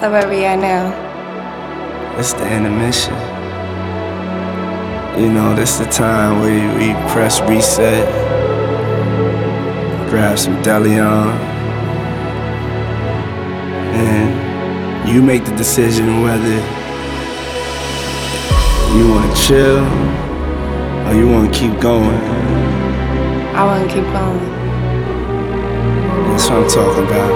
So where we at now? It's the intermission. You know, this the time where we press reset, grab some Deleon, and you make the decision whether you wanna chill or you wanna keep going. I wanna keep going. That's what I'm talking about.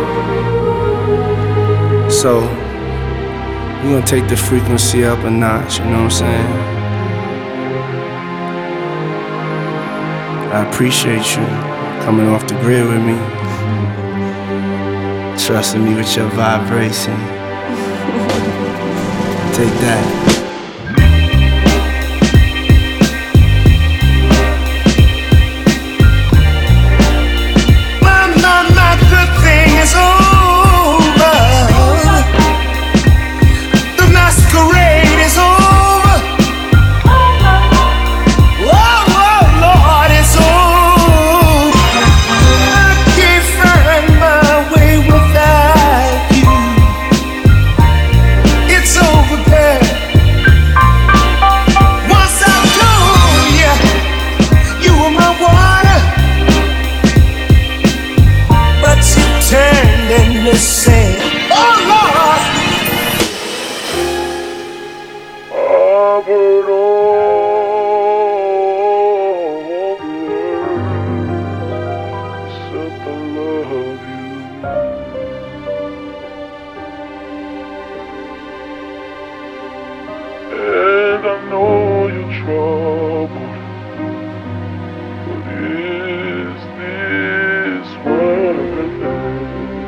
So, we're gonna take the frequency up a notch, you know what I'm saying? I appreciate you coming off the grid with me, trusting me with your vibration. Take that. Say, oh Lord, I've heard all the words except I love you. And I know you're troubled, but is this worth it?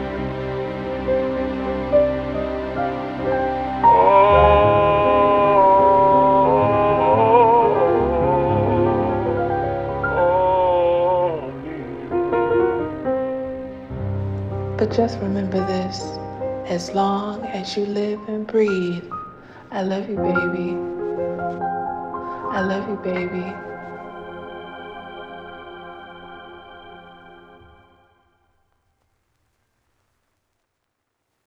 But just remember this, as long as you live and breathe, I love you, baby. I love you, baby.